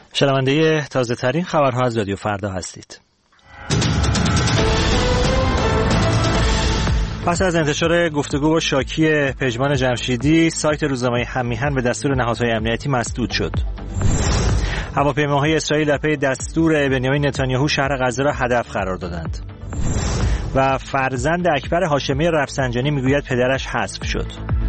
شنونده تازه ترین خبرها از رادیو فردا هستید. پس از انتشار گفتگو با شاکی پژمان جمشیدی، سایت روزنامه هم‌میهن به دستور نهادهای امنیتی مسدود شد. هواپیماهای اسرائیل در پی دستور بنیامین نتانیاهو شهر غزه را هدف قرار دادند. و فرزند اکبر هاشمی رفسنجانی میگوید پدرش حذف شد.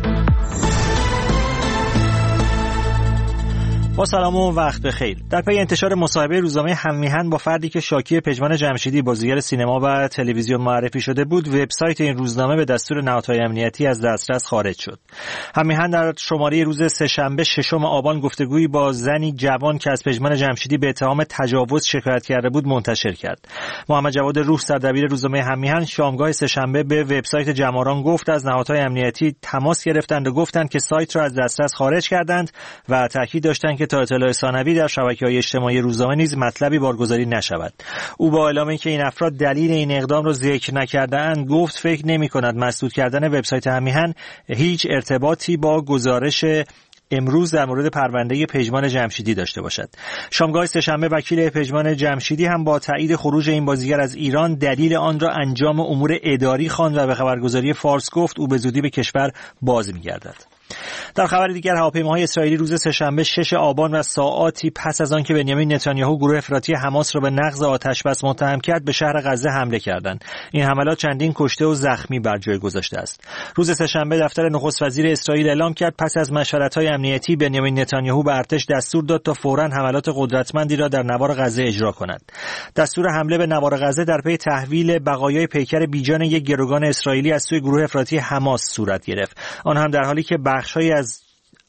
با سلام و وقت بخیر. در پی انتشار مصاحبه روزنامه هم‌میهن با فردی که شاکی پژمان جمشیدی بازیگر سینما و تلویزیون معرفی شده بود، وبسایت این روزنامه به دستور نهادهای امنیتی از دسترس خارج شد. هم‌میهن در شماره روز سه‌شنبه 6 آبان گفتگویی با زنی جوان که از پژمان جمشیدی به اتهام تجاوز شکایت کرده بود منتشر کرد. محمد جواد روح، سردبیر روزنامه هم‌میهن، شامگاه سه‌شنبه به وبسایت جماران گفت از نهادهای امنیتی تماس گرفتند و گفتند که سایت را از دسترس خارج کردند و تاکید داشتند که تا اطلاع ثانوی در شبکه‌های اجتماعی روزنامه نیز مطلبی بارگذاری نشود. او با اعلام اینکه این افراد دلیل این اقدام را ذکر نکرده‌اند، گفت فکر نمی‌کند مسدود کردن وبسایت هم‌میهن هیچ ارتباطی با گزارش امروز در مورد پرونده پژمان جمشیدی داشته باشد. شامگاه سه‌شنبه وکیل پژمان جمشیدی هم با تایید خروج این بازیگر از ایران دلیل آن را انجام امور اداری خواند و به خبرگزاری فارس گفت او به زودی به کشور باز می‌گردد. در خبر دیگر، هواپیماهای اسرائیلی روز سه‌شنبه 6 آبان و ساعاتی پس از آن که بنیامین نتانیاهو گروه افراطی حماس را به نقض آتش‌بس متهم کرد، به شهر غزه حمله کردند. این حملات چندین کشته و زخمی بر جای گذاشته است. روز سه‌شنبه دفتر نخست وزیر اسرائیل اعلام کرد پس از مشورت‌های امنیتی بنیامین نتانیاهو به ارتش دستور داد تا فوراً حملات قدرتمندی را در نوار غزه اجرا کند. دستور حمله به نوار غزه در پی تحویل بقایای پیکر بیجان یک گروگان اسرائیلی از سوی گروه افراطی حماس صورت گرفت. آن هم در حالی که بخش‌هایی از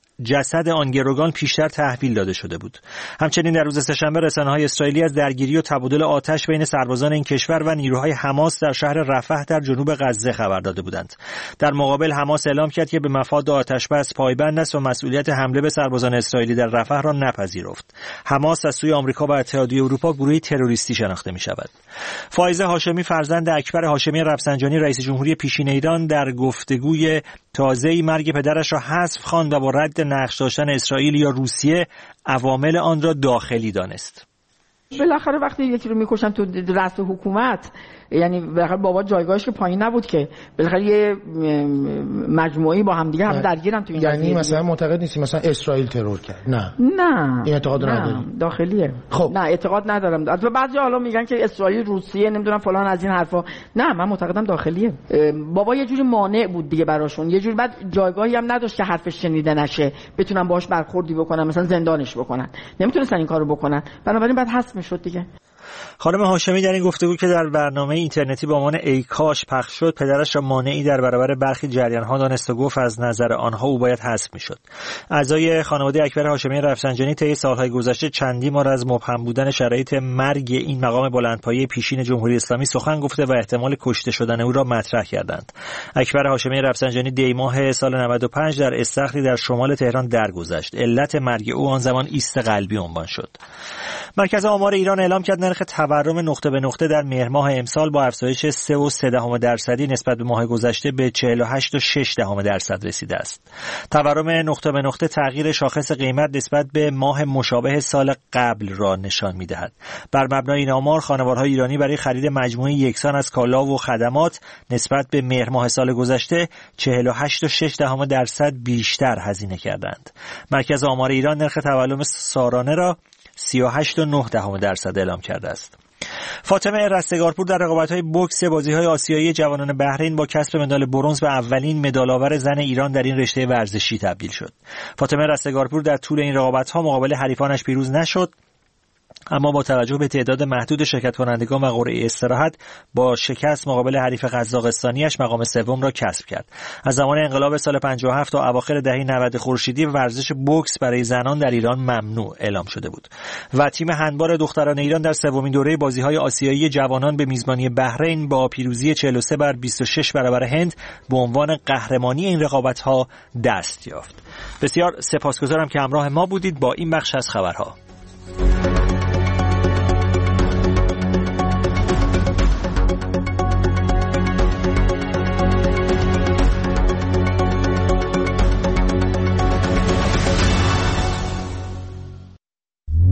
جسد آن گروگان پیشتر تحویل داده شده بود. همچنین در روز سه‌شنبه رسانه‌های اسرائیلی از درگیری و تبادل آتش بین سربازان این کشور و نیروهای حماس در شهر رفح در جنوب غزه خبر داده بودند. در مقابل حماس اعلام کرد که به مفاد آتش‌بس پایبند است و مسئولیت حمله به سربازان اسرائیلی در رفح را نپذیرفت. حماس از سوی آمریکا و اتحادیه اروپا گروهی تروریستی شناخته می‌شود. فائزه هاشمی فرزند اکبر هاشمی رفسنجانی رئیس جمهوری پیشین ایران در گفتگوی تازه‌ای مرگ پدرش را حذف خواند و با رد نقش داشتن اسرائیل یا روسیه عوامل آن را داخلی دانست. بالاخره وقتی یکی رو میکشن تو رأس حکومت، یعنی بالاخره بابا جایگاهش که پایین نبود که، بالاخره یه مجموعی با هم دیگه هم درگیرن تو این یعنی قضیه. مثلا معتقد نیستی مثلا اسرائیل ترور کرد؟ نه این اعتقاد ندارم. داخلیه. خب نه اعتقاد ندارم. البته بعضی حالا میگن که اسرائیل روسیه نمیدونم فلان از این حرفا. نه من معتقدم داخلیه. بابا یه جوری مانع بود دیگه براشون، یه جوری بعد جایگاهی هم نداشت که حرفش شنیده نشه، بتونن باهاش برخوردی بکنن، مثلا زندانش بکنن، نمیتونستن این کارو بکنن، بنابراین بعد حذف میشد دیگه. خانم هاشمی در این گفتگو که در برنامه اینترنتی با عنوان ای کاش پخش شد، پدرش را مانعی در برابر برخی جریان‌ها دانست و گفت از نظر آنها او باید حذف می‌شد. اعضای خانواده اکبر هاشمی رفسنجانی طی سال‌های گذشته چندین بار از مبهم بودن شرایط مرگ این مقام بلندپایه پیشین جمهوری اسلامی سخن گفته و احتمال کشته شدن او را مطرح کردند. اکبر هاشمی رفسنجانی دی ماه سال 95 در استخری در شمال تهران درگذشت. علت مرگ او آن زمان ایست قلبی عنوان شد. مرکز آمار ایران اعلام کرد نرخ تورم نقطه به نقطه در مهر ماه امسال با افزایش 3.3% نسبت به ماه گذشته به 48.6% رسیده است. تورم نقطه به نقطه تغییر شاخص قیمت نسبت به ماه مشابه سال قبل را نشان می‌دهد. بر مبنای این آمار خانوارهای ایرانی برای خرید مجموعه یکسان از کالا و خدمات نسبت به مهر ماه سال گذشته 48.6% بیشتر هزینه کردند. مرکز آمار ایران نرخ تورم سالانه را 38.9% اعلام کرده است. فاطمه رستگارپور در رقابت‌های بوکس بازی‌های آسیایی جوانان بحرین با کسب مدال برنز به اولین مدال‌آور زن ایران در این رشته ورزشی تبدیل شد. فاطمه رستگارپور در طول این رقابت‌ها مقابل حریفانش پیروز نشد، اما با توجه به تعداد محدود شرکت کنندگان و قرعه استراحت با شکست مقابل حریف قزاقستانیش مقام سوم را کسب کرد. از زمان انقلاب سال 57 تا اواخر دهه 90 خورشیدی ورزش بوکس برای زنان در ایران ممنوع اعلام شده بود و تیم هندبال دختران ایران در سومین دوره بازی‌های آسیایی جوانان به میزبانی بحرین با پیروزی 43-26 برابر هند به عنوان قهرمانی این رقابت‌ها دست یافت. بسیار سپاسگزارم که همراه ما بودید با این بخش از خبرها.